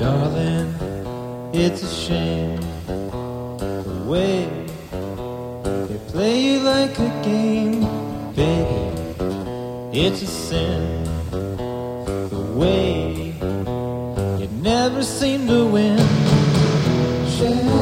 Darling, it's a shame the way they play you like a game, baby. It's a sin the way you never seem to win.